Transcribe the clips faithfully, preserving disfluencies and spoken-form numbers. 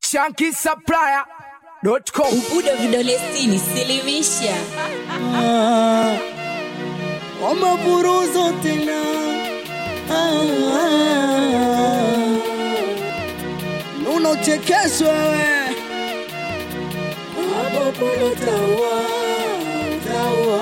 Shanky Supplier dot com. Ubudo vidole sini silimisha ah, Oma buruzo tena ah, ah, Nuno chekesho wewe Abo polo tawa Tawa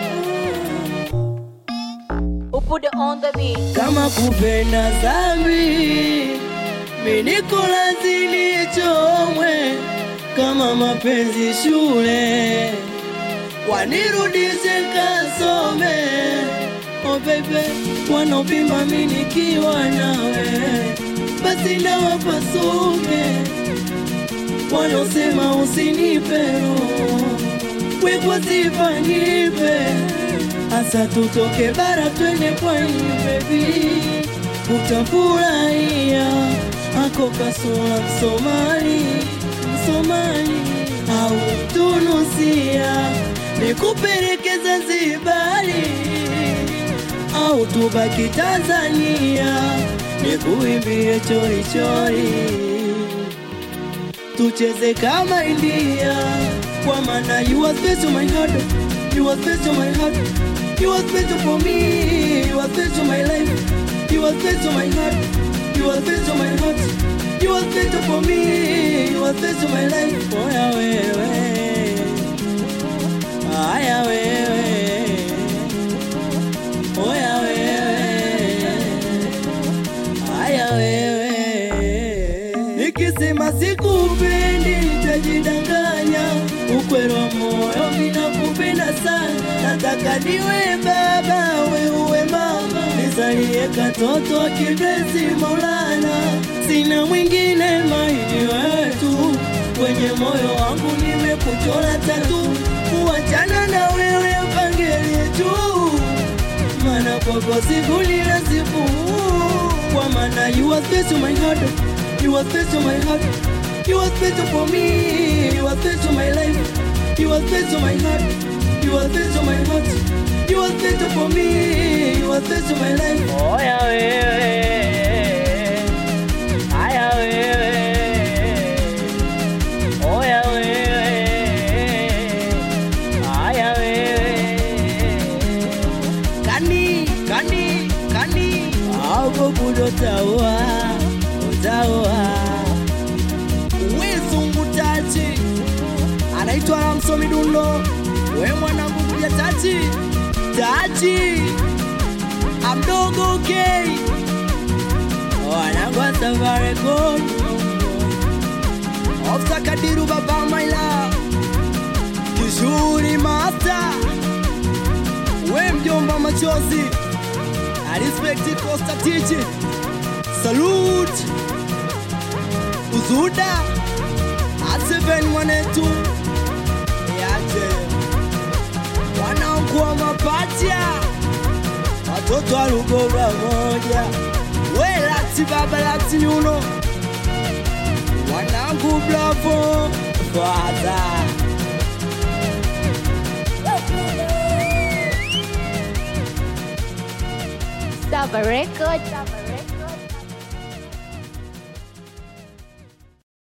Ubudo on the beat. Kama kupenda zambi Miniko lazili chomwe Kama mapenzi shule Wanirudishe kasome Oh baby Wanopima minikiwa nawe Basi na wapasuke Wanosema usinipe Wekwa sifa nipe Asa tutoke bara twende pwani baby Utafurahia Ako kasula Msomali Msomali Au Tunusia Nikupeleke Zanzibari Au tubaki Tanzania Nikuimbie chori chori Tucheze kama India Kwa maana you are special my heart You are special my heart You are special for me You are special my life You are special my heart You are special my heart You are special for me You are special my life Oya wewe Aya wewe Oya wewe Aya wewe Nikisema sikupendi nitajidanganya Ukweli wa moyo ninakupenda sana Nataka niwe baba we uwe mama Nizalie katoto kipenzi Maulana Sina mwingine maini wetu Kwenye moyo wangu nimekuchora tatu Kuachana na wewe pangeli tu Mana kwako siguli na sifu Kwa mana you are special my heart You are special my heart You are special for me You are special my life You are special my heart You are special my heart You are special for me You are special my life Oh ya wewe Aya wewe Oh ya wewe Aya wewe Kani, kani, kani Ako kudo tawa Tawa Wezungu tachi Anaitwa Ramsomi Dundo We mwanangu kuja tachi Tachi Amdogo okay Wanangu wa Safari God Ofsa Kadiru baba maila Kishuri master We mjomba machozi I respect it Costa Tichi Salute Uzuda Aseven mwanetu Yaje Wanangu wa mapatia Watoto wa Lugoba moja We lati baba lati nyuno Wanangu bravo Father Saba record.